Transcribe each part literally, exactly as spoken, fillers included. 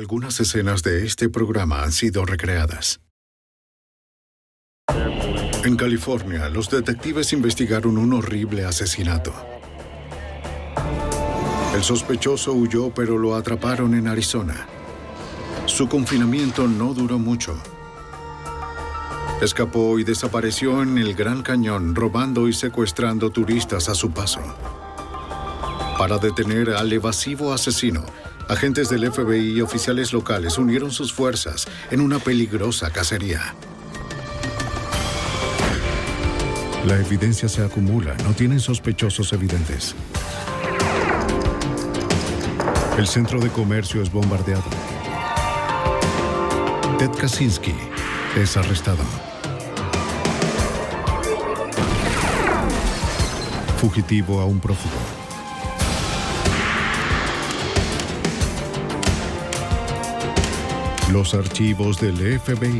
Algunas escenas de este programa han sido recreadas. En California, los detectives investigaron un horrible asesinato. El sospechoso huyó, pero lo atraparon en Arizona. Su confinamiento no duró mucho. Escapó y desapareció en el Gran Cañón, robando y secuestrando turistas a su paso. Para detener al evasivo asesino, agentes del F B I y oficiales locales unieron sus fuerzas en una peligrosa cacería. La evidencia se acumula, no tienen sospechosos evidentes. El centro de comercio es bombardeado. Ted Kaczynski es arrestado. Fugitivo a un prófugo. Los archivos del F B I.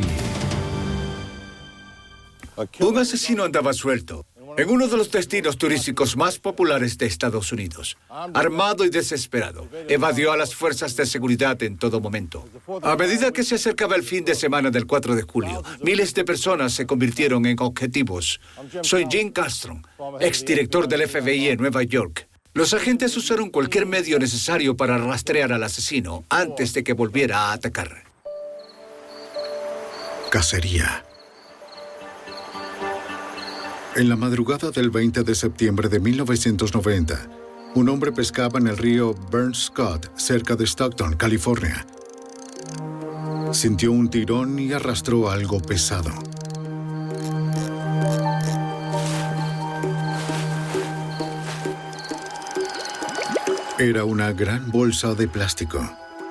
Un asesino andaba suelto en uno de los destinos turísticos más populares de Estados Unidos. Armado y desesperado, evadió a las fuerzas de seguridad en todo momento. A medida que se acercaba el fin de semana del cuatro de julio, miles de personas se convirtieron en objetivos. Soy Jim Castro, exdirector del F B I en Nueva York. Los agentes usaron cualquier medio necesario para rastrear al asesino antes de que volviera a atacar. Cacería. En la madrugada del veinte de septiembre de mil novecientos noventa, un hombre pescaba en el río Burns Scott, cerca de Stockton, California. Sintió un tirón y arrastró algo pesado. Era una gran bolsa de plástico.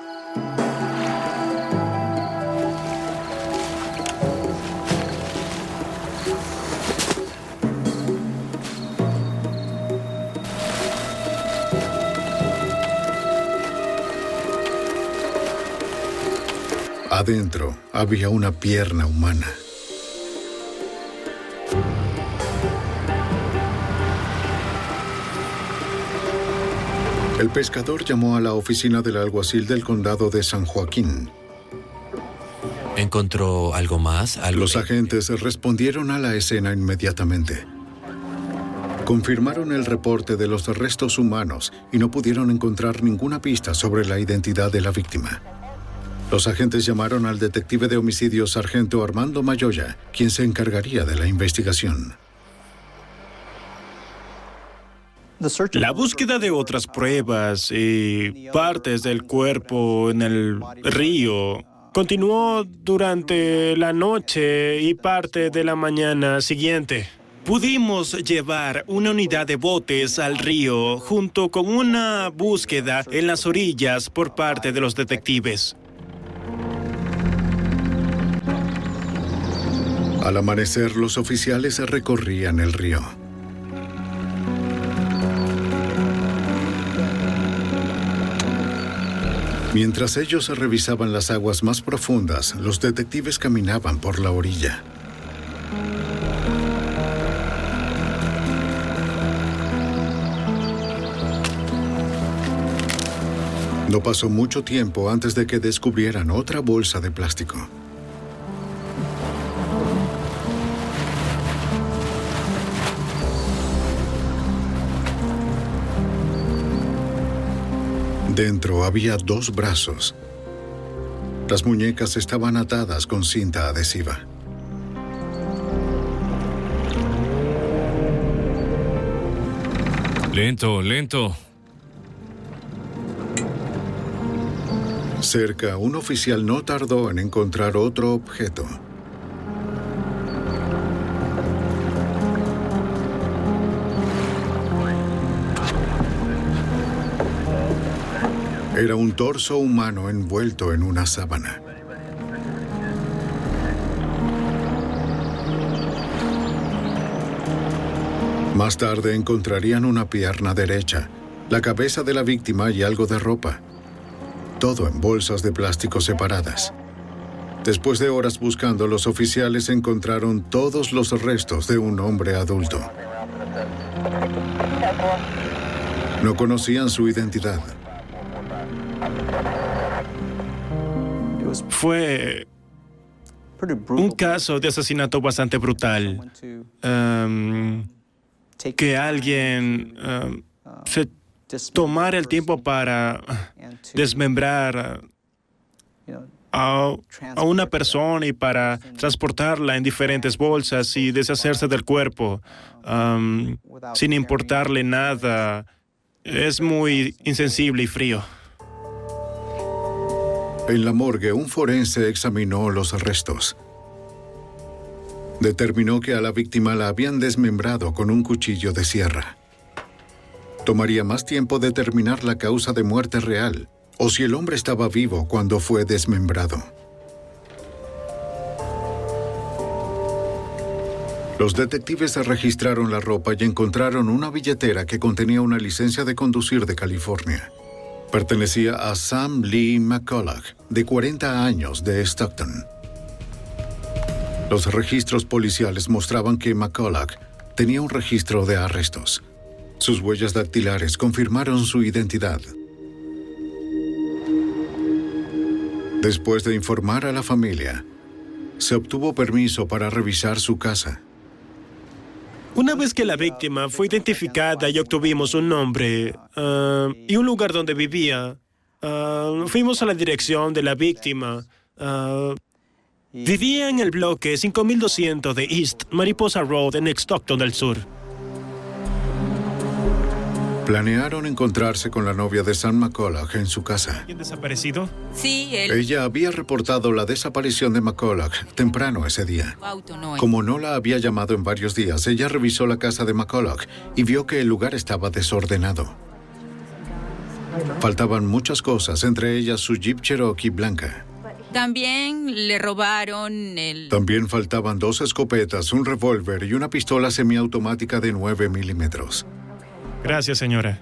Adentro había una pierna humana. El pescador llamó a la oficina del alguacil del condado de San Joaquín. ¿Encontró algo más? ¿Algo Los de... agentes respondieron a la escena inmediatamente. Confirmaron el reporte de los restos humanos y no pudieron encontrar ninguna pista sobre la identidad de la víctima. Los agentes llamaron al detective de homicidios sargento Armando Mayoya, quien se encargaría de la investigación. La búsqueda de otras pruebas y partes del cuerpo en el río continuó durante la noche y parte de la mañana siguiente. Pudimos llevar una unidad de botes al río junto con una búsqueda en las orillas por parte de los detectives. Al amanecer, los oficiales recorrían el río. Mientras ellos revisaban las aguas más profundas, los detectives caminaban por la orilla. No pasó mucho tiempo antes de que descubrieran otra bolsa de plástico. Dentro había dos brazos. Las muñecas estaban atadas con cinta adhesiva. Lento, lento. Cerca, un oficial no tardó en encontrar otro objeto. Era un torso humano envuelto en una sábana. Más tarde encontrarían una pierna derecha, la cabeza de la víctima y algo de ropa. Todo en bolsas de plástico separadas. Después de horas buscando, los oficiales encontraron todos los restos de un hombre adulto. No conocían su identidad. Fue un caso de asesinato bastante brutal. Um, que alguien um, se tomara el tiempo para desmembrar a, a una persona y para transportarla en diferentes bolsas y deshacerse del cuerpo um, sin importarle nada. Es muy insensible y frío. En la morgue, un forense examinó los restos. Determinó que a la víctima la habían desmembrado con un cuchillo de sierra. Tomaría más tiempo determinar la causa de muerte real o si el hombre estaba vivo cuando fue desmembrado. Los detectives registraron la ropa y encontraron una billetera que contenía una licencia de conducir de California. Pertenecía a Sam Lee McCulloch, de cuarenta años, de Stockton. Los registros policiales mostraban que McCulloch tenía un registro de arrestos. Sus huellas dactilares confirmaron su identidad. Después de informar a la familia, se obtuvo permiso para revisar su casa. Una vez que la víctima fue identificada y obtuvimos un nombre uh, y un lugar donde vivía, uh, fuimos a la dirección de la víctima. Uh, vivía en el bloque cinco mil doscientos de East Mariposa Road en Stockton del Sur. Planearon encontrarse con la novia de Sam McCulloch en su casa. ¿Quién desaparecido? Sí, él. Ella había reportado la desaparición de McCulloch temprano ese día. Auto no. Como no la había llamado en varios días, ella revisó la casa de McCulloch y vio que el lugar estaba desordenado. Faltaban muchas cosas, entre ellas su Jeep Cherokee blanca. También le robaron el... También faltaban dos escopetas, un revólver y una pistola semiautomática de nueve milímetros. Gracias, señora.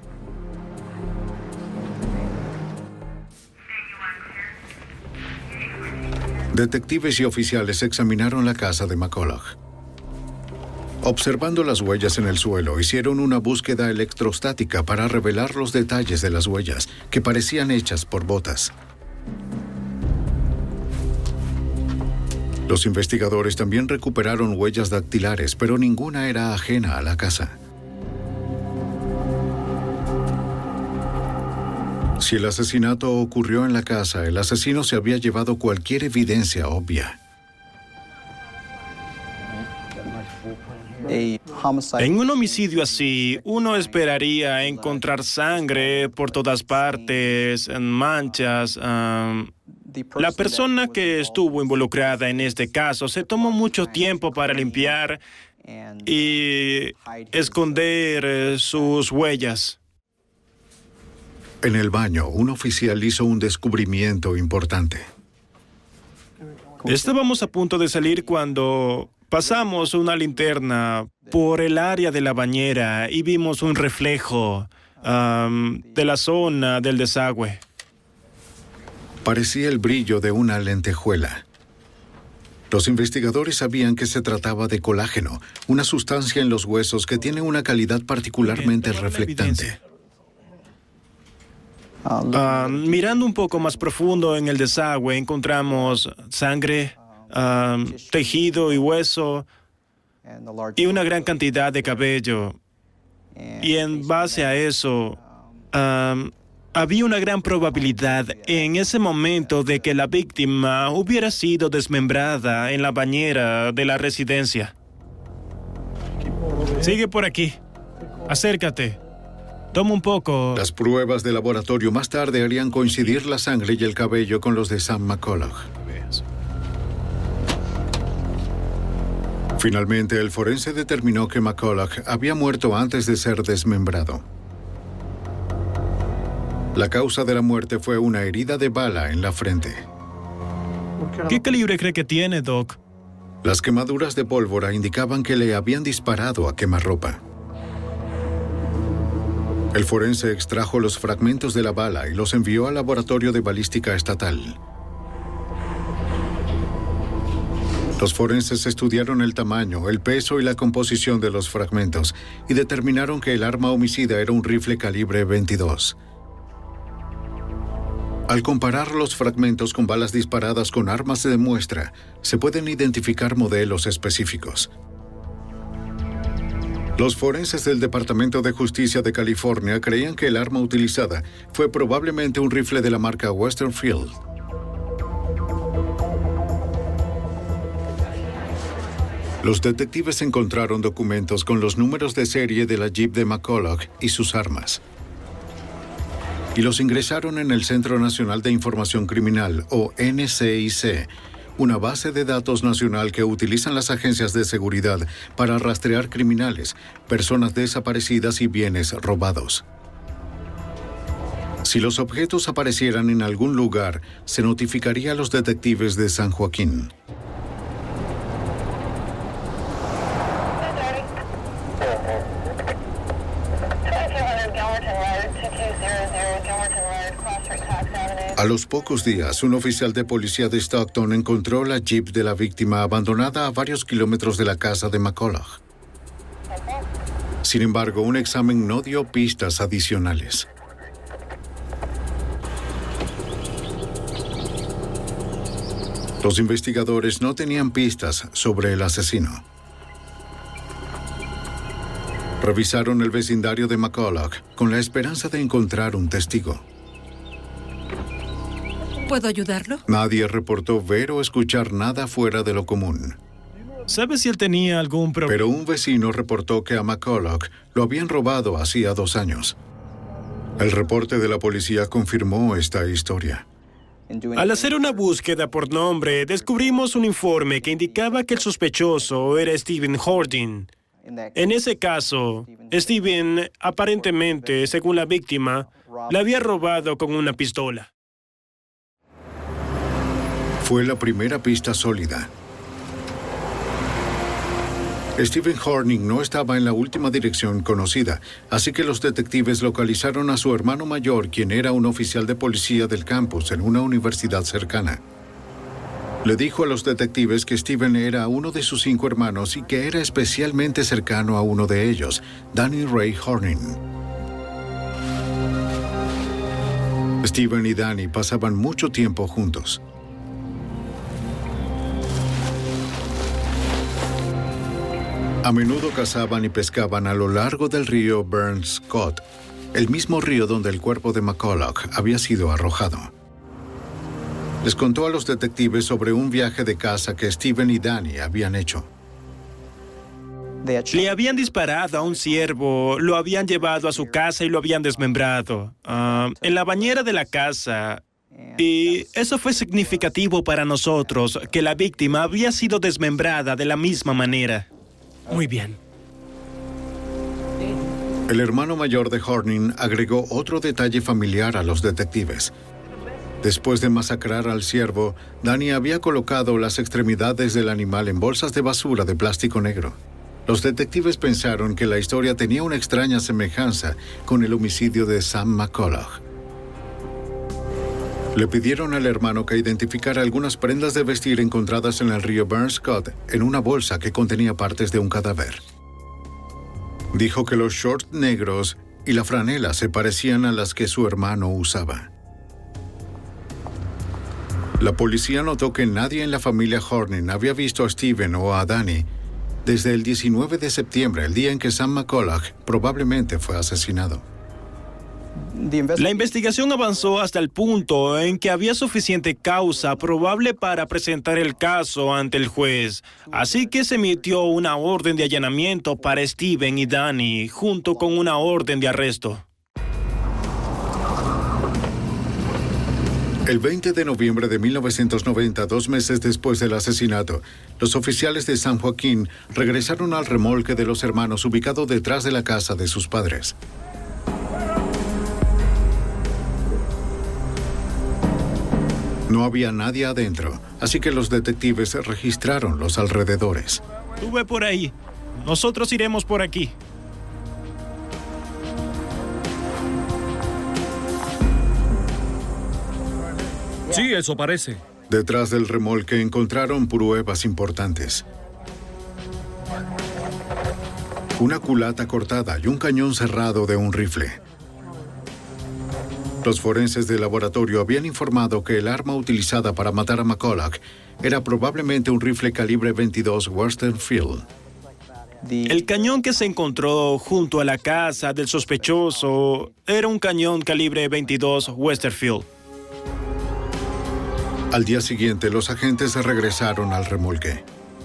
Detectives y oficiales examinaron la casa de McCulloch. Observando las huellas en el suelo, hicieron una búsqueda electrostática para revelar los detalles de las huellas, que parecían hechas por botas. Los investigadores también recuperaron huellas dactilares, pero ninguna era ajena a la casa. Si el asesinato ocurrió en la casa, el asesino se había llevado cualquier evidencia obvia. En un homicidio así, uno esperaría encontrar sangre por todas partes, manchas. Um, la persona que estuvo involucrada en este caso se tomó mucho tiempo para limpiar y esconder eh, sus huellas. En el baño, un oficial hizo un descubrimiento importante. Estábamos a punto de salir cuando pasamos una linterna por el área de la bañera y vimos un reflejo um, de la zona del desagüe. Parecía el brillo de una lentejuela. Los investigadores sabían que se trataba de colágeno, una sustancia en los huesos que tiene una calidad particularmente reflectante. Uh, mirando un poco más profundo en el desagüe, encontramos sangre, uh, tejido y hueso y una gran cantidad de cabello. Y en base a eso, uh, había una gran probabilidad en ese momento de que la víctima hubiera sido desmembrada en la bañera de la residencia. Sigue por aquí. Acércate. Toma un poco. Las pruebas de laboratorio más tarde harían coincidir la sangre y el cabello con los de Sam McCulloch. Finalmente, el forense determinó que McCulloch había muerto antes de ser desmembrado. La causa de la muerte fue una herida de bala en la frente. ¿Qué calibre cree que tiene, Doc? Las quemaduras de pólvora indicaban que le habían disparado a quemarropa. El forense extrajo los fragmentos de la bala y los envió al laboratorio de balística estatal. Los forenses estudiaron el tamaño, el peso y la composición de los fragmentos y determinaron que el arma homicida era un rifle calibre veintidós. Al comparar los fragmentos con balas disparadas con armas de muestra, se pueden identificar modelos específicos. Los forenses del Departamento de Justicia de California creían que el arma utilizada fue probablemente un rifle de la marca Westerfield. Los detectives encontraron documentos con los números de serie de la Jeep de McCulloch y sus armas, y los ingresaron en el Centro Nacional de Información Criminal, o N C I C, una base de datos nacional que utilizan las agencias de seguridad para rastrear criminales, personas desaparecidas y bienes robados. Si los objetos aparecieran en algún lugar, se notificaría a los detectives de San Joaquín. A los pocos días, un oficial de policía de Stockton encontró la Jeep de la víctima abandonada a varios kilómetros de la casa de McCulloch. Sin embargo, un examen no dio pistas adicionales. Los investigadores no tenían pistas sobre el asesino. Revisaron el vecindario de McCulloch con la esperanza de encontrar un testigo. ¿Puedo ayudarlo? Nadie reportó ver o escuchar nada fuera de lo común. ¿Sabes si él tenía algún problema? Pero un vecino reportó que a McCulloch lo habían robado hacía dos años. El reporte de la policía confirmó esta historia. Al hacer una búsqueda por nombre, descubrimos un informe que indicaba que el sospechoso era Stephen Hording. En ese caso, Stephen, aparentemente, según la víctima, la había robado con una pistola. Fue la primera pista sólida. Stephen Hording no estaba en la última dirección conocida, así que los detectives localizaron a su hermano mayor, quien era un oficial de policía del campus en una universidad cercana. Le dijo a los detectives que Stephen era uno de sus cinco hermanos y que era especialmente cercano a uno de ellos, Danny Ray Hording. Stephen y Danny pasaban mucho tiempo juntos. A menudo cazaban y pescaban a lo largo del río Burns Cot, el mismo río donde el cuerpo de McCulloch había sido arrojado. Les contó a los detectives sobre un viaje de caza que Stephen y Danny habían hecho. Le habían disparado a un ciervo, lo habían llevado a su casa y lo habían desmembrado. Uh, en la bañera de la casa. Y eso fue significativo para nosotros, que la víctima había sido desmembrada de la misma manera. Muy bien. El hermano mayor de Hording agregó otro detalle familiar a los detectives. Después de masacrar al ciervo, Danny había colocado las extremidades del animal en bolsas de basura de plástico negro. Los detectives pensaron que la historia tenía una extraña semejanza con el homicidio de Sam McCulloch. Le pidieron al hermano que identificara algunas prendas de vestir encontradas en el río Burns Cot en una bolsa que contenía partes de un cadáver. Dijo que los shorts negros y la franela se parecían a las que su hermano usaba. La policía notó que nadie en la familia Hording había visto a Stephen o a Danny desde el diecinueve de septiembre, el día en que Sam McCulloch probablemente fue asesinado. La investigación avanzó hasta el punto en que había suficiente causa probable para presentar el caso ante el juez, así que se emitió una orden de allanamiento para Stephen y Danny, junto con una orden de arresto. El veinte de noviembre de mil novecientos noventa, dos meses después del asesinato, los oficiales de San Joaquín regresaron al remolque de los hermanos ubicado detrás de la casa de sus padres. No había nadie adentro, así que los detectives registraron los alrededores. Tú ve por ahí. Nosotros iremos por aquí. Sí, eso parece. Detrás del remolque encontraron pruebas importantes. Una culata cortada y un cañón cerrado de un rifle. Los forenses del laboratorio habían informado que el arma utilizada para matar a McCulloch era probablemente un rifle calibre veintidós Western Field. El cañón que se encontró junto a la casa del sospechoso era un cañón calibre veintidós Westerfield. Al día siguiente, los agentes regresaron al remolque.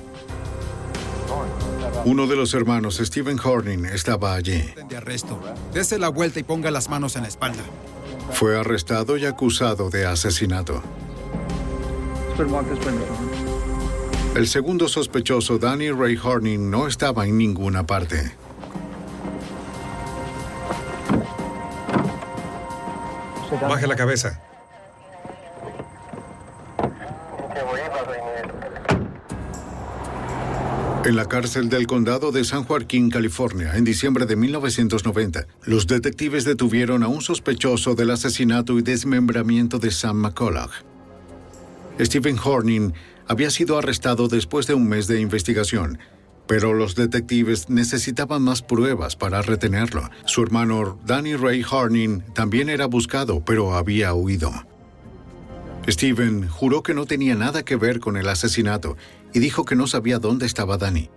Uno de los hermanos, Stephen Horning, estaba allí. De arresto. Dese la vuelta y ponga las manos en la espalda. Fue arrestado y acusado de asesinato. El segundo sospechoso, Danny Ray Horning, no estaba en ninguna parte. Baje la cabeza. En la cárcel del condado de San Joaquín, California, en diciembre de mil novecientos noventa, los detectives detuvieron a un sospechoso del asesinato y desmembramiento de Sam McCulloch. Stephen Horning había sido arrestado después de un mes de investigación, pero los detectives necesitaban más pruebas para retenerlo. Su hermano Danny Ray Horning también era buscado, pero había huido. Stephen juró que no tenía nada que ver con el asesinato y dijo que no sabía dónde estaba Danny.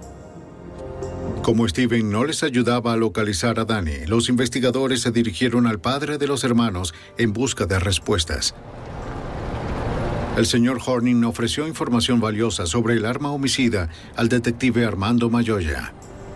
Como Stephen no les ayudaba a localizar a Danny, los investigadores se dirigieron al padre de los hermanos en busca de respuestas. El señor Horning ofreció información valiosa sobre el arma homicida al detective Armando Mayoya.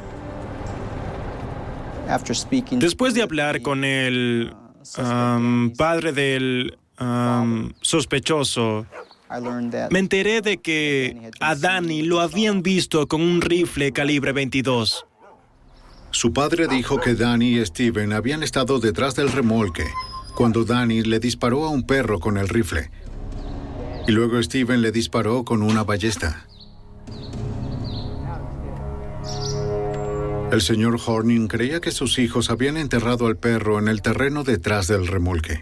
Después de hablar con el um, padre del um, sospechoso, me enteré de que a Danny lo habían visto con un rifle calibre veintidós. Su padre dijo que Danny y Stephen habían estado detrás del remolque cuando Danny le disparó a un perro con el rifle. Y luego Stephen le disparó con una ballesta. El señor Horning creía que sus hijos habían enterrado al perro en el terreno detrás del remolque.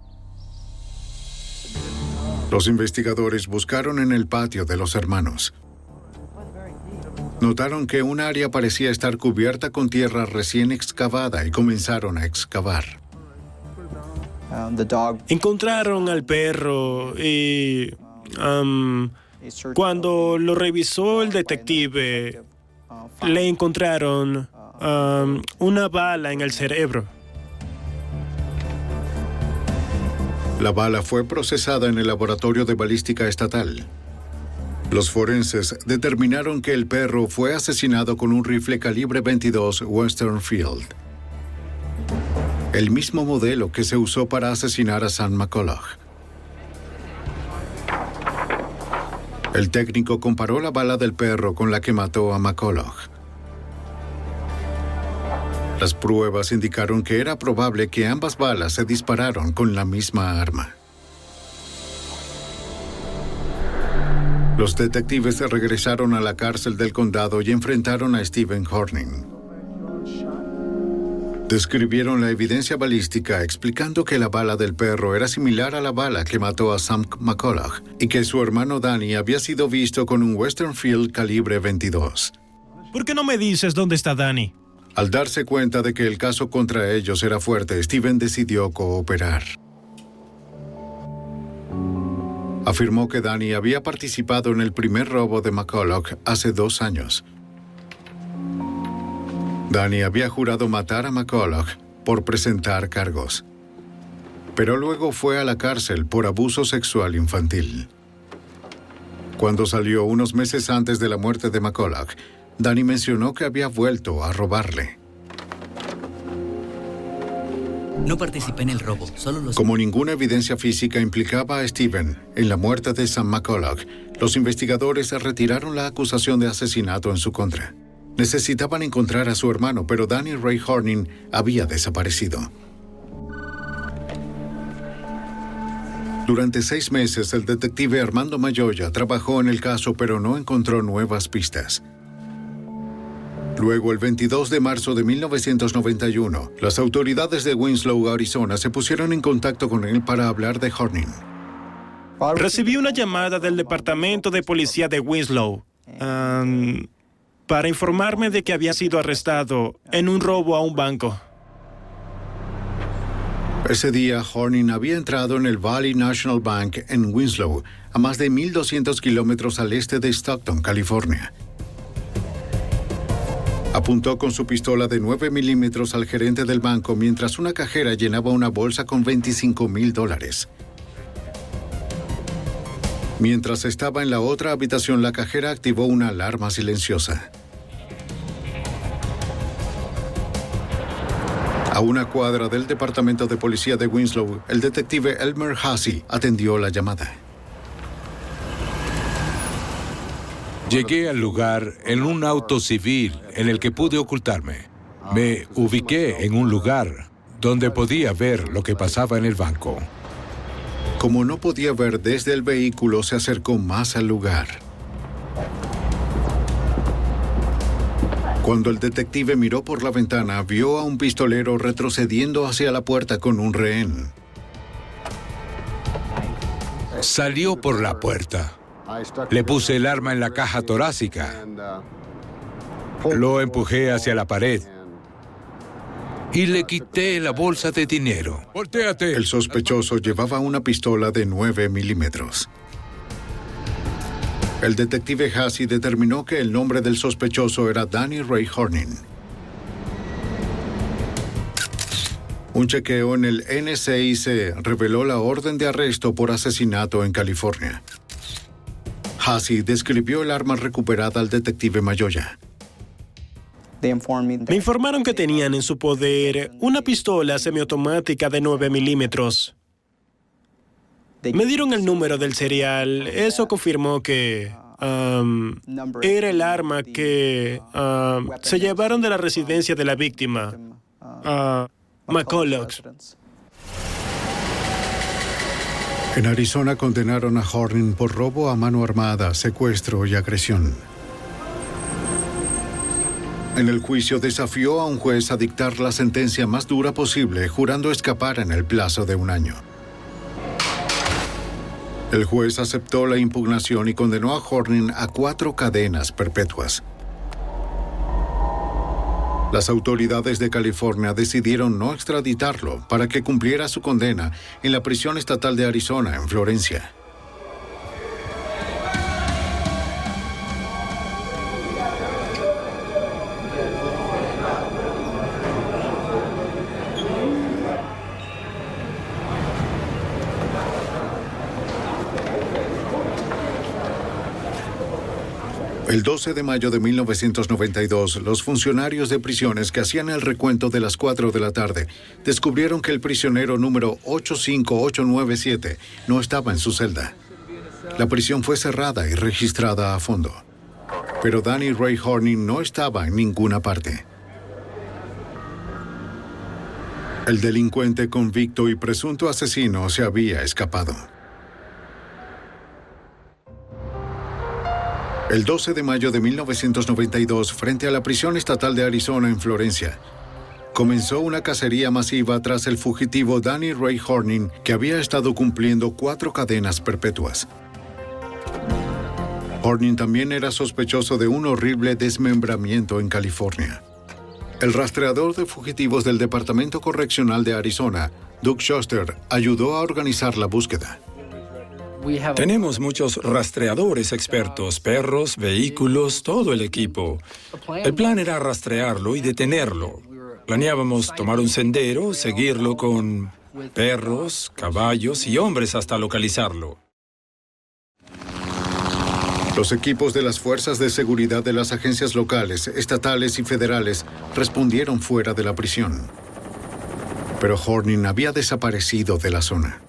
Los investigadores buscaron en el patio de los hermanos. Notaron que un área parecía estar cubierta con tierra recién excavada y comenzaron a excavar. Encontraron al perro y um, cuando lo revisó el detective, le encontraron um, una bala en el cerebro. La bala fue procesada en el laboratorio de balística estatal. Los forenses determinaron que el perro fue asesinado con un rifle calibre veintidós Western Field, el mismo modelo que se usó para asesinar a Sam McCulloch. El técnico comparó la bala del perro con la que mató a McCulloch. Las pruebas indicaron que era probable que ambas balas se dispararon con la misma arma. Los detectives regresaron a la cárcel del condado y enfrentaron a Stephen Horning. Describieron la evidencia balística explicando que la bala del perro era similar a la bala que mató a Sam McCulloch y que su hermano Danny había sido visto con un Western Field calibre veintidós. ¿Por qué no me dices dónde está Danny? Al darse cuenta de que el caso contra ellos era fuerte, Stephen decidió cooperar. Afirmó que Danny había participado en el primer robo de McCulloch hace dos años. Danny había jurado matar a McCulloch por presentar cargos, pero luego fue a la cárcel por abuso sexual infantil. Cuando salió unos meses antes de la muerte de McCulloch, Danny mencionó que había vuelto a robarle. No participé en el robo, solo los... Como ninguna evidencia física implicaba a Stephen en la muerte de Sam McCulloch, los investigadores retiraron la acusación de asesinato en su contra. Necesitaban encontrar a su hermano, pero Danny Ray Horning había desaparecido. Durante seis meses, el detective Armando Mayoya trabajó en el caso, pero no encontró nuevas pistas. Luego, el veintidós de marzo de mil novecientos noventa y uno, las autoridades de Winslow, Arizona, se pusieron en contacto con él para hablar de Horning. Recibí una llamada del Departamento de Policía de Winslow um, para informarme de que había sido arrestado en un robo a un banco. Ese día, Horning había entrado en el Valley National Bank en Winslow, a más de mil doscientos kilómetros al este de Stockton, California. Apuntó con su pistola de nueve milímetros al gerente del banco mientras una cajera llenaba una bolsa con veinticinco mil dólares. Mientras estaba en la otra habitación, la cajera activó una alarma silenciosa. A una cuadra del departamento de policía de Winslow, el detective Elmer Hassey atendió la llamada. Llegué al lugar en un auto civil en el que pude ocultarme. Me ubiqué en un lugar donde podía ver lo que pasaba en el banco. Como no podía ver desde el vehículo, se acercó más al lugar. Cuando el detective miró por la ventana, vio a un pistolero retrocediendo hacia la puerta con un rehén. Salió por la puerta. Le puse el arma en la caja torácica. Lo empujé hacia la pared. Y le quité la bolsa de dinero. ¡Voltéate! El sospechoso llevaba una pistola de nueve milímetros. El detective Hassey determinó que el nombre del sospechoso era Danny Ray Horning. Un chequeo en el N C I C reveló la orden de arresto por asesinato en California. Hassey describió el arma recuperada al detective Mayoya. Me informaron que tenían en su poder una pistola semiautomática de nueve milímetros. Me dieron el número del serial. Eso confirmó que um, era el arma que um, se llevaron de la residencia de la víctima, uh, McCulloch. En Arizona condenaron a Horning por robo a mano armada, secuestro y agresión. En el juicio desafió a un juez a dictar la sentencia más dura posible, jurando escapar en el plazo de un año. El juez aceptó la impugnación y condenó a Horning a cuatro cadenas perpetuas. Las autoridades de California decidieron no extraditarlo para que cumpliera su condena en la prisión estatal de Arizona, en Florencia. El doce de mayo de mil novecientos noventa y dos, los funcionarios de prisiones que hacían el recuento de las cuatro de la tarde descubrieron que el prisionero número ocho cinco ocho nueve siete no estaba en su celda. La prisión fue cerrada y registrada a fondo. Pero Danny Ray Horning no estaba en ninguna parte. El delincuente convicto y presunto asesino se había escapado. El doce de mayo de mil novecientos noventa y dos, frente a la prisión estatal de Arizona en Florencia, comenzó una cacería masiva tras el fugitivo Danny Ray Horning, que había estado cumpliendo cuatro cadenas perpetuas. Horning también era sospechoso de un horrible desmembramiento en California. El rastreador de fugitivos del Departamento Correccional de Arizona, Doug Shuster, ayudó a organizar la búsqueda. Tenemos muchos rastreadores expertos, perros, vehículos, todo el equipo. El plan era rastrearlo y detenerlo. Planeábamos tomar un sendero, seguirlo con perros, caballos y hombres hasta localizarlo. Los equipos de las fuerzas de seguridad de las agencias locales, estatales y federales respondieron fuera de la prisión. Pero Horning había desaparecido de la zona.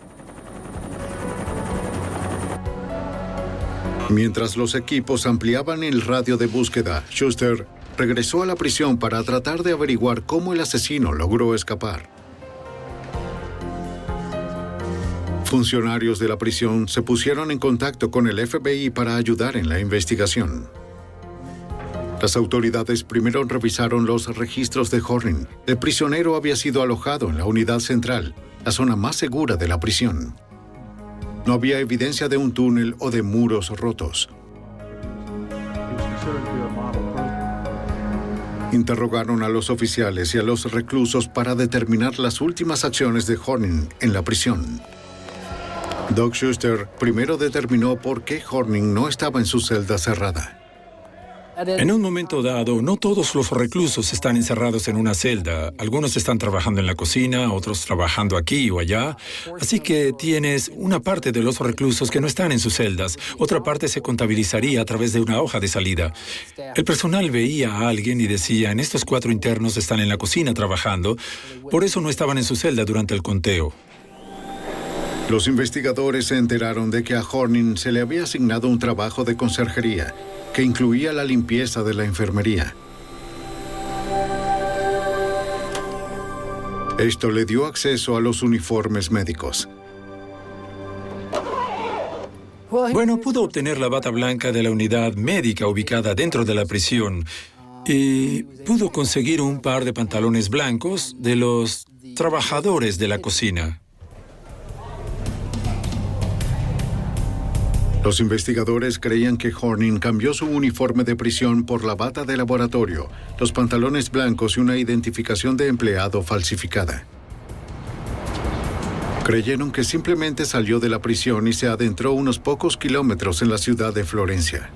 Mientras los equipos ampliaban el radio de búsqueda, Shuster regresó a la prisión para tratar de averiguar cómo el asesino logró escapar. Funcionarios de la prisión se pusieron en contacto con el F B I para ayudar en la investigación. Las autoridades primero revisaron los registros de Horning. El prisionero había sido alojado en la unidad central, la zona más segura de la prisión. No había evidencia de un túnel o de muros rotos. Interrogaron a los oficiales y a los reclusos para determinar las últimas acciones de Horning en la prisión. Doug Schuster primero determinó por qué Horning no estaba en su celda cerrada. En un momento dado, no todos los reclusos están encerrados en una celda. Algunos están trabajando en la cocina, otros trabajando aquí o allá. Así que tienes una parte de los reclusos que no están en sus celdas. Otra parte se contabilizaría a través de una hoja de salida. El personal veía a alguien y decían, estos cuatro internos están en la cocina trabajando, por eso no estaban en su celda durante el conteo. Los investigadores se enteraron de que a Horning se le había asignado un trabajo de conserjería, que incluía la limpieza de la enfermería. Esto le dio acceso a los uniformes médicos. Bueno, pudo obtener la bata blanca de la unidad médica ubicada dentro de la prisión y pudo conseguir un par de pantalones blancos de los trabajadores de la cocina. Los investigadores creían que Horning cambió su uniforme de prisión por la bata de laboratorio, los pantalones blancos y una identificación de empleado falsificada. Creyeron que simplemente salió de la prisión y se adentró unos pocos kilómetros en la ciudad de Florencia.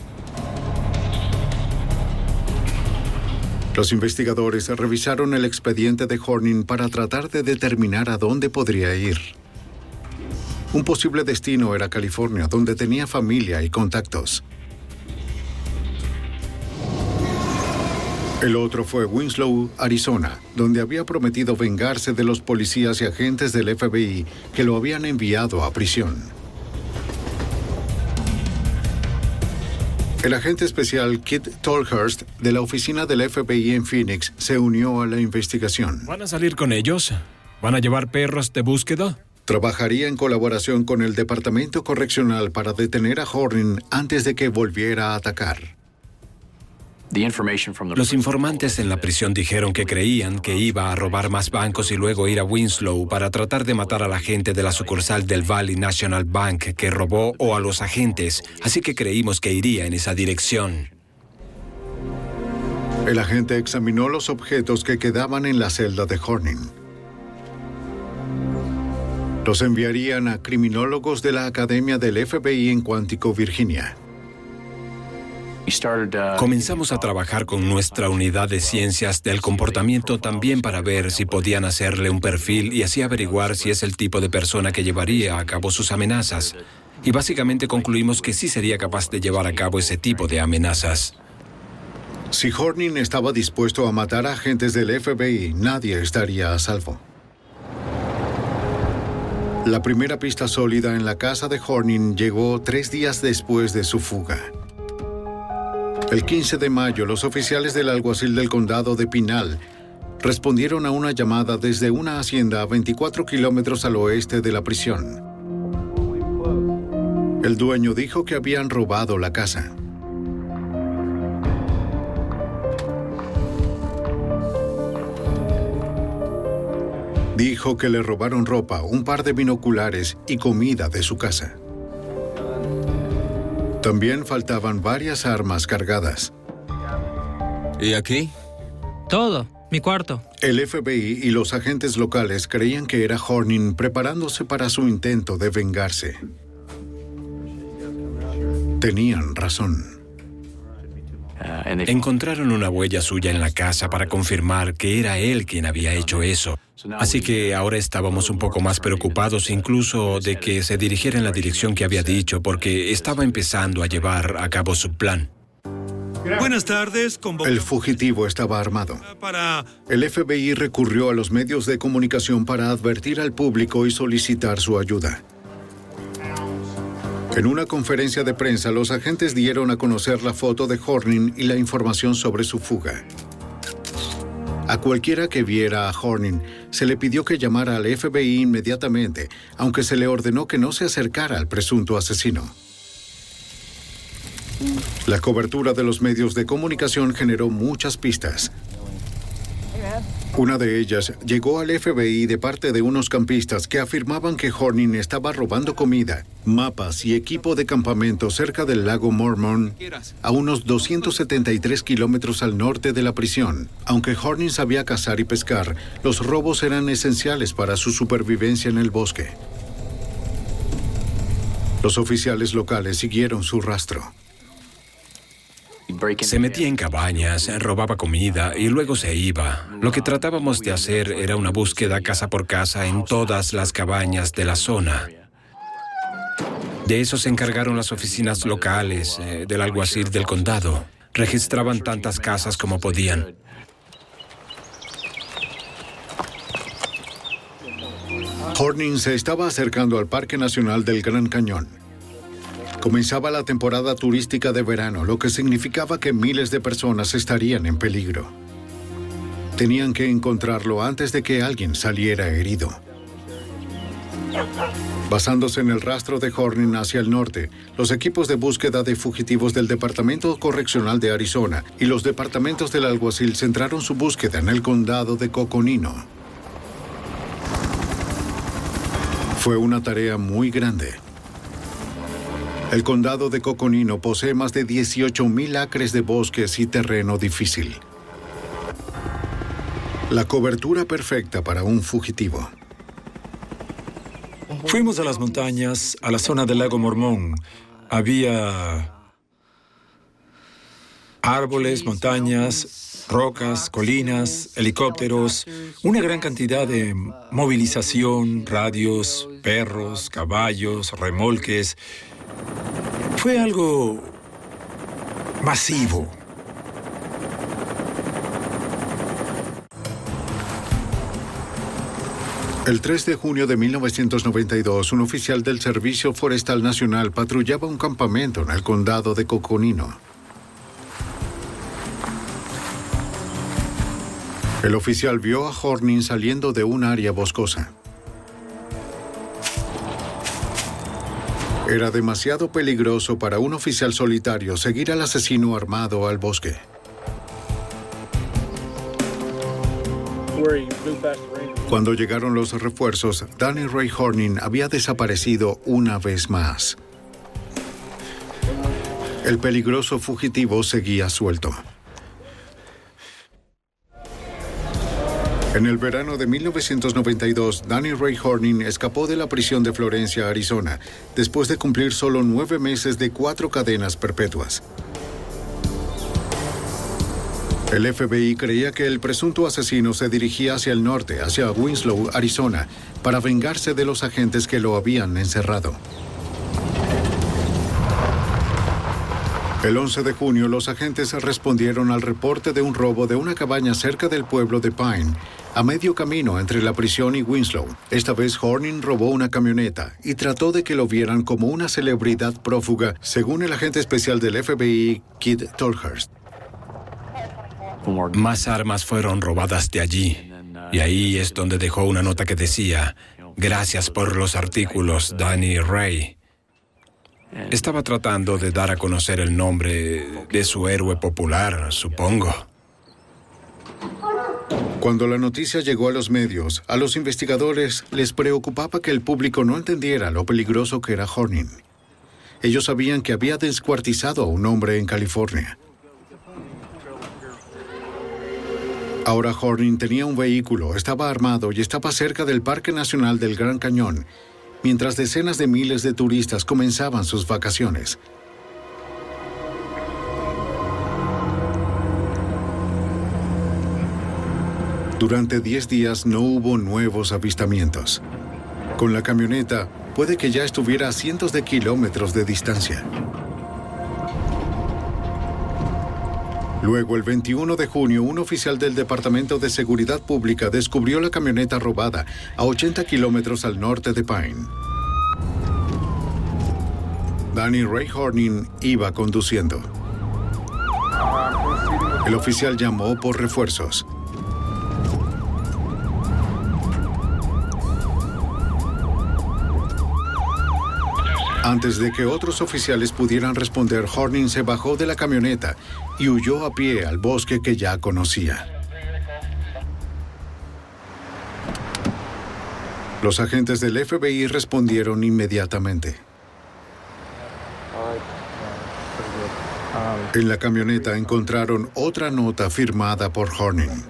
Los investigadores revisaron el expediente de Horning para tratar de determinar a dónde podría ir. Un posible destino era California, donde tenía familia y contactos. El otro fue Winslow, Arizona, donde había prometido vengarse de los policías y agentes del F B I que lo habían enviado a prisión. El agente especial Kit Tolhurst, de la oficina del F B I en Phoenix, se unió a la investigación. ¿Van a salir con ellos? ¿Van a llevar perros de búsqueda? Trabajaría en colaboración con el Departamento Correccional para detener a Horning antes de que volviera a atacar. Los informantes en la prisión dijeron que creían que iba a robar más bancos y luego ir a Winslow para tratar de matar a la gente de la sucursal del Valley National Bank que robó o a los agentes, así que creímos que iría en esa dirección. El agente examinó los objetos que quedaban en la celda de Horning. Los enviarían a criminólogos de la Academia del F B I en Quantico, Virginia. Comenzamos a trabajar con nuestra unidad de ciencias del comportamiento también para ver si podían hacerle un perfil y así averiguar si es el tipo de persona que llevaría a cabo sus amenazas. Y básicamente concluimos que sí sería capaz de llevar a cabo ese tipo de amenazas. Si Horning estaba dispuesto a matar a agentes del F B I, nadie estaría a salvo. La primera pista sólida en la casa de Horning llegó tres días después de su fuga. El quince de mayo, los oficiales del alguacil del condado de Pinal respondieron a una llamada desde una hacienda a veinticuatro kilómetros al oeste de la prisión. El dueño dijo que habían robado la casa. Dijo que le robaron ropa, un par de binoculares y comida de su casa. También faltaban varias armas cargadas. ¿Y aquí? Todo, mi cuarto. El F B I y los agentes locales creían que era Horning preparándose para su intento de vengarse. Tenían razón. Encontraron una huella suya en la casa para confirmar que era él quien había hecho eso. Así que ahora estábamos un poco más preocupados incluso de que se dirigiera en la dirección que había dicho, porque estaba empezando a llevar a cabo su plan. Buenas tardes. El fugitivo estaba armado. El F B I recurrió a los medios de comunicación para advertir al público y solicitar su ayuda. En una conferencia de prensa, los agentes dieron a conocer la foto de Horning y la información sobre su fuga. A cualquiera que viera a Horning, se le pidió que llamara al F B I inmediatamente, aunque se le ordenó que no se acercara al presunto asesino. La cobertura de los medios de comunicación generó muchas pistas. Una de ellas llegó al F B I de parte de unos campistas que afirmaban que Horning estaba robando comida, mapas y equipo de campamento cerca del lago Mormon, a unos doscientos setenta y tres kilómetros al norte de la prisión. Aunque Horning sabía cazar y pescar, los robos eran esenciales para su supervivencia en el bosque. Los oficiales locales siguieron su rastro. Se metía en cabañas, robaba comida y luego se iba. Lo que tratábamos de hacer era una búsqueda casa por casa en todas las cabañas de la zona. De eso se encargaron las oficinas locales eh, del alguacil del condado. Registraban tantas casas como podían. Horning se estaba acercando al Parque Nacional del Gran Cañón. Comenzaba la temporada turística de verano, lo que significaba que miles de personas estarían en peligro. Tenían que encontrarlo antes de que alguien saliera herido. Basándose en el rastro de Horning hacia el norte, los equipos de búsqueda de fugitivos del Departamento Correccional de Arizona y los departamentos del alguacil centraron su búsqueda en el condado de Coconino. Fue una tarea muy grande. El condado de Coconino posee más de dieciocho mil acres de bosques y terreno difícil. La cobertura perfecta para un fugitivo. Fuimos a las montañas, a la zona del lago Mormón. Había árboles, montañas, rocas, colinas, helicópteros, una gran cantidad de movilización, radios, perros, caballos, remolques. Fue algo masivo. El tres de junio de mil novecientos noventa y dos, un oficial del Servicio Forestal Nacional patrullaba un campamento en el condado de Coconino. El oficial vio a Horning saliendo de un área boscosa. Era demasiado peligroso para un oficial solitario seguir al asesino armado al bosque. Cuando llegaron los refuerzos, Danny Ray Horning había desaparecido una vez más. El peligroso fugitivo seguía suelto. En el verano de mil novecientos noventa y dos, Danny Ray Horning escapó de la prisión de Florencia, Arizona, después de cumplir solo nueve meses de cuatro cadenas perpetuas. El F B I creía que el presunto asesino se dirigía hacia el norte, hacia Winslow, Arizona, para vengarse de los agentes que lo habían encerrado. El once de junio, los agentes respondieron al reporte de un robo de una cabaña cerca del pueblo de Pine, a medio camino entre la prisión y Winslow. Esta vez Horning robó una camioneta y trató de que lo vieran como una celebridad prófuga, según el agente especial del F B I, Kid Tolhurst. Más armas fueron robadas de allí, y ahí es donde dejó una nota que decía: «Gracias por los artículos, Danny Ray». Estaba tratando de dar a conocer el nombre de su héroe popular, supongo. Cuando la noticia llegó a los medios, a los investigadores les preocupaba que el público no entendiera lo peligroso que era Horning. Ellos sabían que había descuartizado a un hombre en California. Ahora Horning tenía un vehículo, estaba armado y estaba cerca del Parque Nacional del Gran Cañón, mientras decenas de miles de turistas comenzaban sus vacaciones. Durante diez días no hubo nuevos avistamientos. Con la camioneta, puede que ya estuviera a cientos de kilómetros de distancia. Luego, el veintiuno de junio, un oficial del Departamento de Seguridad Pública descubrió la camioneta robada a ochenta kilómetros al norte de Pine. Danny Ray Horning iba conduciendo. El oficial llamó por refuerzos. Antes de que otros oficiales pudieran responder, Horning se bajó de la camioneta y huyó a pie al bosque que ya conocía. Los agentes del F B I respondieron inmediatamente. En la camioneta encontraron otra nota firmada por Horning.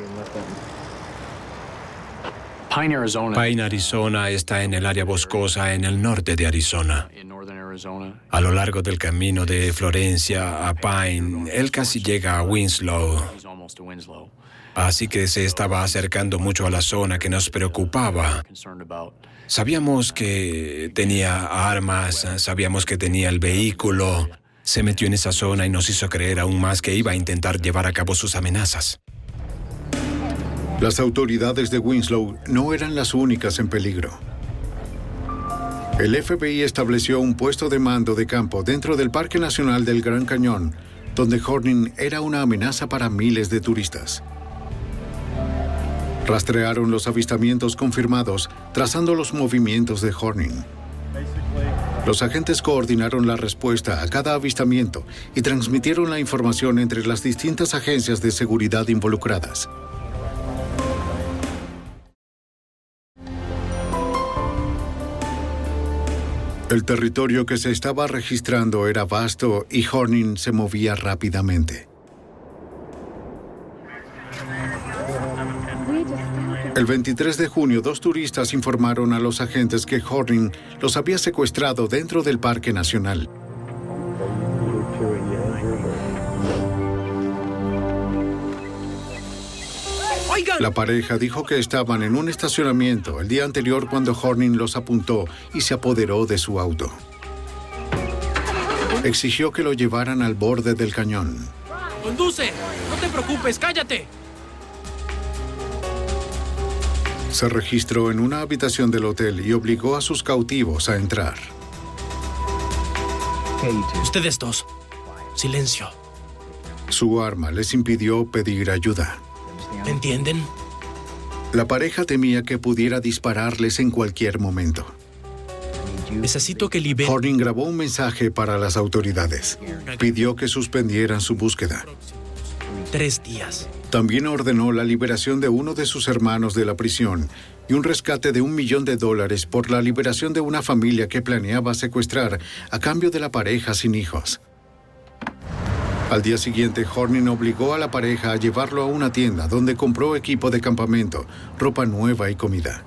Pine, Arizona está en el área boscosa en el norte de Arizona. A lo largo del camino de Florencia a Pine, él casi llega a Winslow. Así que se estaba acercando mucho a la zona que nos preocupaba. Sabíamos que tenía armas, sabíamos que tenía el vehículo. Se metió en esa zona y nos hizo creer aún más que iba a intentar llevar a cabo sus amenazas. Las autoridades de Winslow no eran las únicas en peligro. El F B I estableció un puesto de mando de campo dentro del Parque Nacional del Gran Cañón, donde Horning era una amenaza para miles de turistas. Rastrearon los avistamientos confirmados, trazando los movimientos de Horning. Los agentes coordinaron la respuesta a cada avistamiento y transmitieron la información entre las distintas agencias de seguridad involucradas. El territorio que se estaba registrando era vasto y Horning se movía rápidamente. El veintitrés de junio, dos turistas informaron a los agentes que Horning los había secuestrado dentro del Parque Nacional. La pareja dijo que estaban en un estacionamiento el día anterior cuando Horning los apuntó y se apoderó de su auto. Exigió que lo llevaran al borde del cañón. ¡Conduce! ¡No te preocupes! ¡Cállate! Se registró en una habitación del hotel y obligó a sus cautivos a entrar. Ustedes dos, silencio. Su arma les impidió pedir ayuda. ¿Entienden? La pareja temía que pudiera dispararles en cualquier momento. Necesito que liberen. Horning grabó un mensaje para las autoridades. Pidió que suspendieran su búsqueda. Tres días. También ordenó la liberación de uno de sus hermanos de la prisión y un rescate de un millón de dólares por la liberación de una familia que planeaba secuestrar a cambio de la pareja sin hijos. Al día siguiente, Horning obligó a la pareja a llevarlo a una tienda donde compró equipo de campamento, ropa nueva y comida.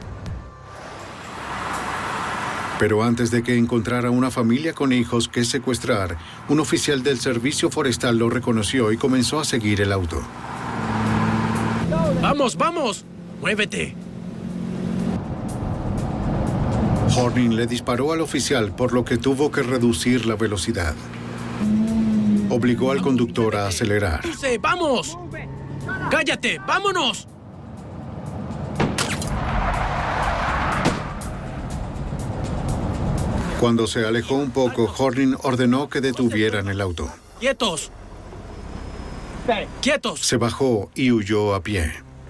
Pero antes de que encontrara una familia con hijos que secuestrar, un oficial del servicio forestal lo reconoció y comenzó a seguir el auto. ¡Vamos, vamos! ¡Muévete! Horning le disparó al oficial, por lo que tuvo que reducir la velocidad. Obligó al conductor a acelerar. ¡Vamos! ¡Cállate! ¡Vámonos! Cuando se alejó un poco, Horning ordenó que detuvieran el auto. ¡Quietos! ¡Quietos! Se bajó y huyó a pie.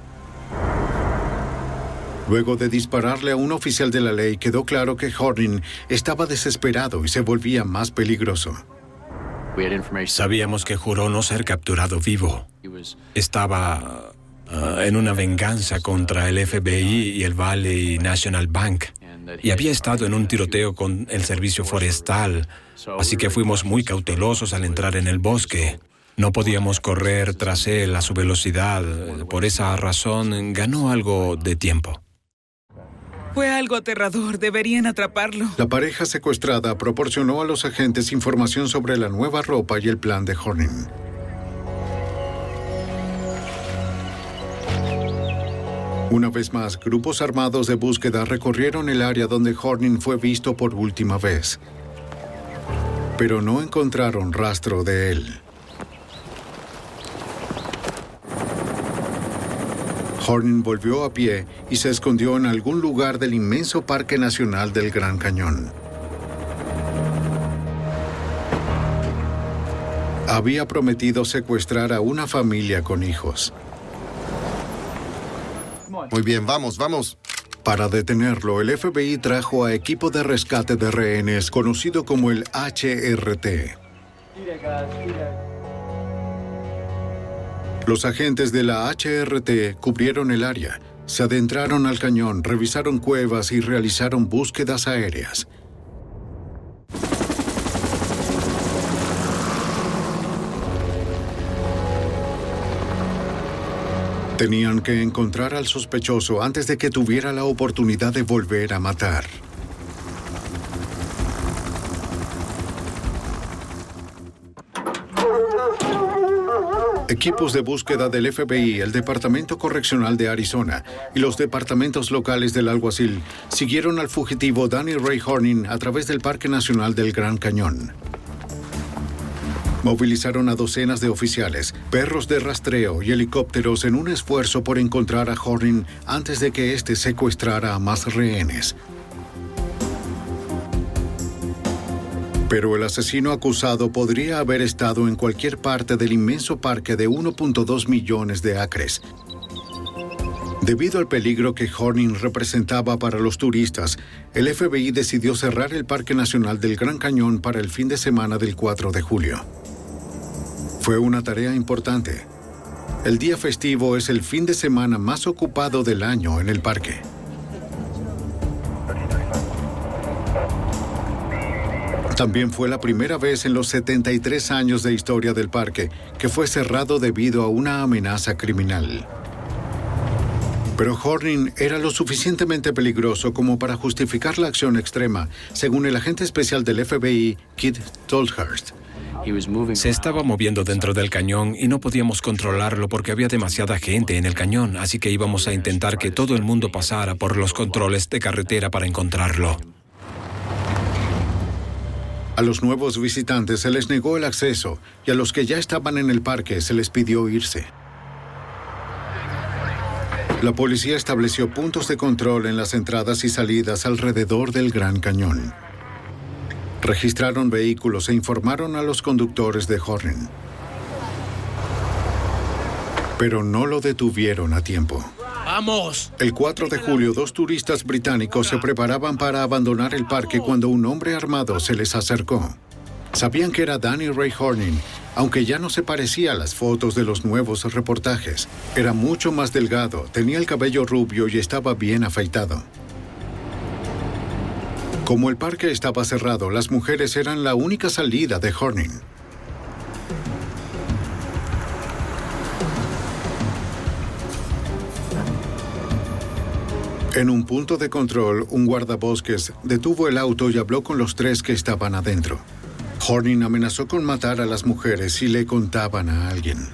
Luego de dispararle a un oficial de la ley, quedó claro que Horning estaba desesperado y se volvía más peligroso. Sabíamos que juró no ser capturado vivo. Estaba uh, en una venganza contra el F B I y el Valley National Bank. Y había estado en un tiroteo con el servicio forestal. Así que fuimos muy cautelosos al entrar en el bosque. No podíamos correr tras él a su velocidad. Por esa razón, ganó algo de tiempo. Fue algo aterrador. Deberían atraparlo. La pareja secuestrada proporcionó a los agentes información sobre la nueva ropa y el plan de Horning. Una vez más, grupos armados de búsqueda recorrieron el área donde Horning fue visto por última vez. Pero no encontraron rastro de él. Horning volvió a pie y se escondió en algún lugar del inmenso Parque Nacional del Gran Cañón. Había prometido secuestrar a una familia con hijos. Muy bien, vamos, vamos. Para detenerlo, el F B I trajo a equipo de rescate de rehenes, conocido como el H R T. Los agentes de la H R T cubrieron el área, Se adentraron al cañón, revisaron cuevas y realizaron búsquedas aéreas. Tenían que encontrar al sospechoso antes de que tuviera la oportunidad de volver a matar. Equipos de búsqueda del F B I, el Departamento Correccional de Arizona y los departamentos locales del alguacil siguieron al fugitivo Danny Ray Horning a través del Parque Nacional del Gran Cañón. Movilizaron a docenas de oficiales, perros de rastreo y helicópteros en un esfuerzo por encontrar a Horning antes de que éste secuestrara a más rehenes. Pero el asesino acusado podría haber estado en cualquier parte del inmenso parque de uno punto dos millones de acres. Debido al peligro que Horning representaba para los turistas, el F B I decidió cerrar el Parque Nacional del Gran Cañón para el fin de semana del cuatro de julio. Fue una tarea importante. El día festivo es el fin de semana más ocupado del año en el parque. También fue la primera vez en los setenta y tres años de historia del parque que fue cerrado debido a una amenaza criminal. Pero Horning era lo suficientemente peligroso como para justificar la acción extrema, según el agente especial del F B I, Keith Tolhurst. Se estaba moviendo dentro del cañón y no podíamos controlarlo porque había demasiada gente en el cañón, así que íbamos a intentar que todo el mundo pasara por los controles de carretera para encontrarlo. A los nuevos visitantes se les negó el acceso y a los que ya estaban en el parque se les pidió irse. La policía estableció puntos de control en las entradas y salidas alrededor del Gran Cañón. Registraron vehículos e informaron a los conductores de Horning. Pero no lo detuvieron a tiempo. ¡Vamos! El cuatro de julio, dos turistas británicos se preparaban para abandonar el parque cuando un hombre armado se les acercó. Sabían que era Danny Ray Horning, aunque ya no se parecía a las fotos de los nuevos reportajes. Era mucho más delgado, tenía el cabello rubio y estaba bien afeitado. Como el parque estaba cerrado, las mujeres eran la única salida de Horning. En un punto de control, un guardabosques detuvo el auto y habló con los tres que estaban adentro. Horning amenazó con matar a las mujeres si le contaban a alguien.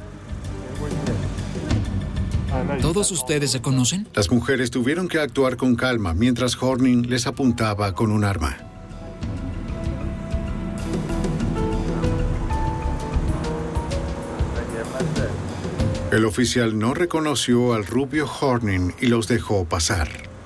¿Todos ustedes se conocen? Las mujeres tuvieron que actuar con calma mientras Horning les apuntaba con un arma. El oficial no reconoció al rubio Horning y los dejó pasar.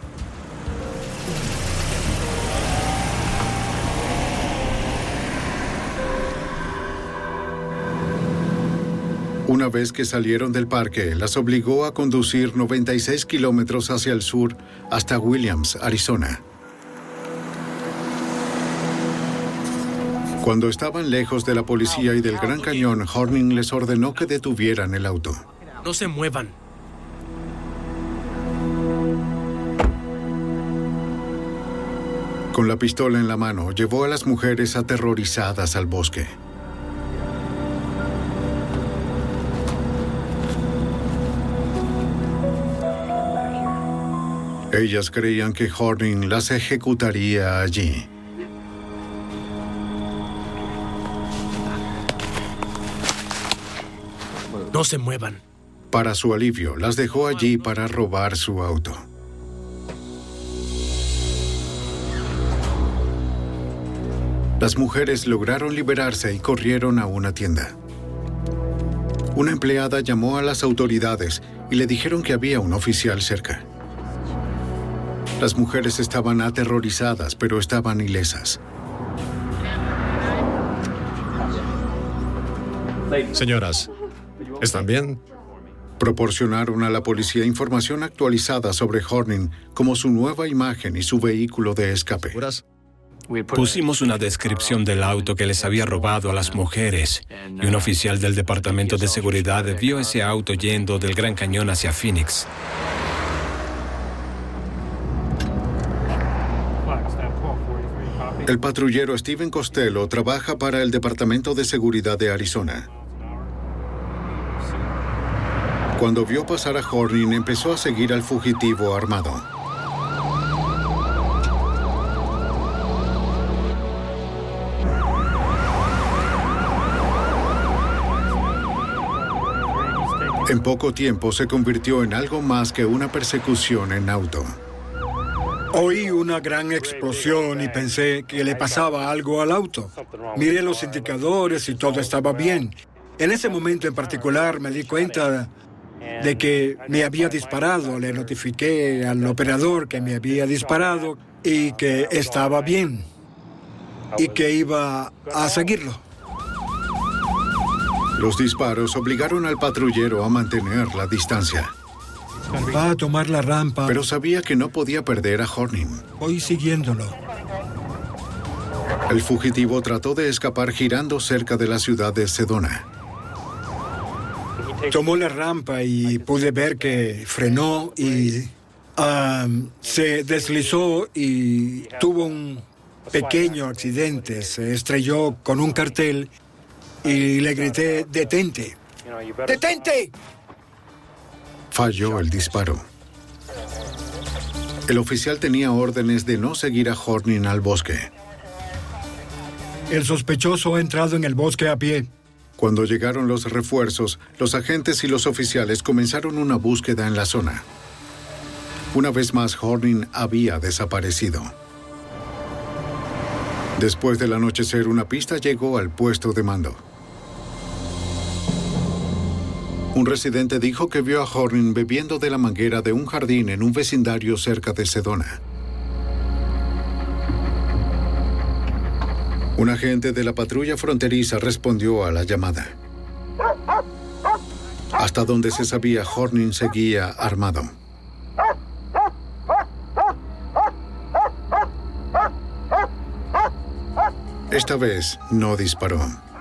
Una vez que salieron del parque, las obligó a conducir noventa y seis kilómetros hacia el sur hasta Williams, Arizona. Cuando estaban lejos de la policía y del Gran Cañón, Horning les ordenó que detuvieran el auto. No se muevan. Con la pistola en la mano, llevó a las mujeres aterrorizadas al bosque. Ellas creían que Horning las ejecutaría allí. No se muevan. Para su alivio, las dejó allí para robar su auto. Las mujeres lograron liberarse y corrieron a una tienda. Una empleada llamó a las autoridades y le dijeron que había un oficial cerca. Las mujeres estaban aterrorizadas, pero estaban ilesas. Señoras, ¿están bien? Proporcionaron a la policía información actualizada sobre Horning, como su nueva imagen y su vehículo de escape. Pusimos una descripción del auto que les había robado a las mujeres, y un oficial del Departamento de Seguridad vio ese auto yendo del Gran Cañón hacia Phoenix. El patrullero Steven Costello trabaja para el Departamento de Seguridad de Arizona. Cuando vio pasar a Horning, empezó a seguir al fugitivo armado. En poco tiempo se convirtió en algo más que una persecución en auto. Oí una gran explosión y pensé que le pasaba algo al auto. Miré los indicadores y todo estaba bien. En ese momento en particular me di cuenta de que me había disparado. Le notifiqué al operador que me había disparado y que estaba bien y que iba a seguirlo. Los disparos obligaron al patrullero a mantener la distancia. Va a tomar la rampa. Pero sabía que no podía perder a Horning. Voy siguiéndolo. El fugitivo trató de escapar girando cerca de la ciudad de Sedona. Tomó la rampa y pude ver que frenó y um, se deslizó y tuvo un pequeño accidente. Se estrelló con un cartel y le grité, ¡detente! ¡Detente! Falló el disparo. El oficial tenía órdenes de no seguir a Horning al bosque. El sospechoso ha entrado en el bosque a pie. Cuando llegaron los refuerzos, los agentes y los oficiales comenzaron una búsqueda en la zona. Una vez más, Horning había desaparecido. Después del anochecer, una pista llegó al puesto de mando. Un residente dijo que vio a Horning bebiendo de la manguera de un jardín en un vecindario cerca de Sedona. Un agente de la patrulla fronteriza respondió a la llamada. Hasta donde se sabía, Horning seguía armado. Esta vez no disparó.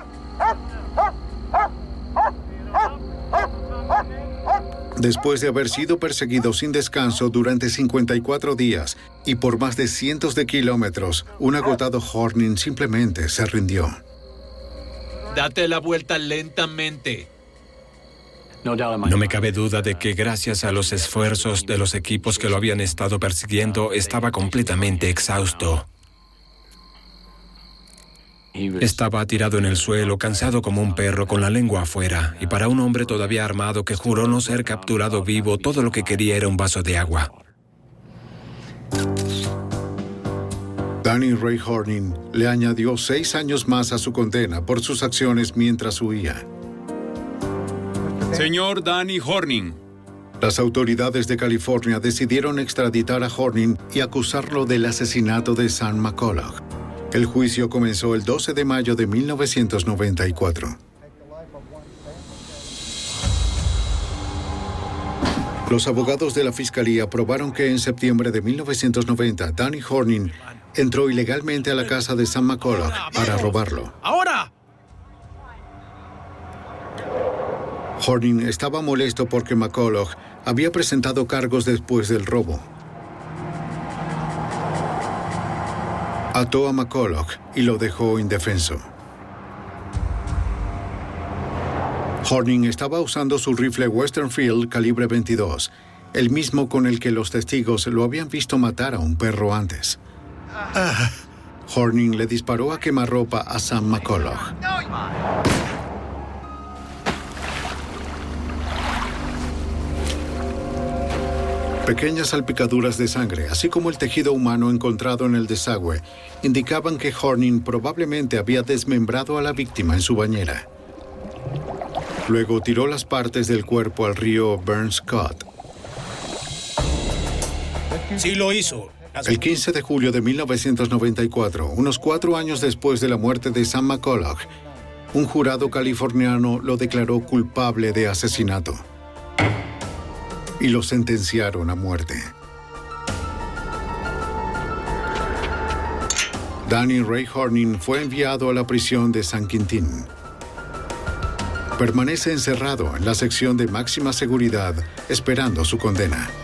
Después de haber sido perseguido sin descanso durante cincuenta y cuatro días y por más de cientos de kilómetros, un agotado Horning simplemente se rindió. Date la vuelta lentamente. No me cabe duda de que gracias a los esfuerzos de los equipos que lo habían estado persiguiendo, estaba completamente exhausto. Estaba tirado en el suelo, cansado como un perro, con la lengua afuera, y para un hombre todavía armado que juró no ser capturado vivo, todo lo que quería era un vaso de agua. Danny Ray Horning le añadió seis años más a su condena por sus acciones mientras huía. Señor Danny Horning. Las autoridades de California decidieron extraditar a Horning y acusarlo del asesinato de Sam McCulloch. El juicio comenzó el doce de mayo de mil novecientos noventa y cuatro. Los abogados de la fiscalía probaron que en septiembre de mil novecientos noventa, Danny Horning entró ilegalmente a la casa de Sam McCulloch para robarlo. ¡Ahora! Horning estaba molesto porque McCulloch había presentado cargos después del robo. Ató a McCulloch y lo dejó indefenso. Horning estaba usando su rifle Western Field calibre veintidós, el mismo con el que los testigos lo habían visto matar a un perro antes. Horning le disparó a quemarropa a Sam McCulloch. Pequeñas salpicaduras de sangre, así como el tejido humano encontrado en el desagüe, indicaban que Horning probablemente había desmembrado a la víctima en su bañera. Luego tiró las partes del cuerpo al río Burnscott. Sí lo hizo. El quince de julio de mil novecientos noventa y cuatro, unos cuatro años después de la muerte de Sam McCulloch, un jurado californiano lo declaró culpable de asesinato y lo sentenciaron a muerte. Danny Ray Horning fue enviado a la prisión de San Quintín. Permanece encerrado en la sección de máxima seguridad esperando su condena.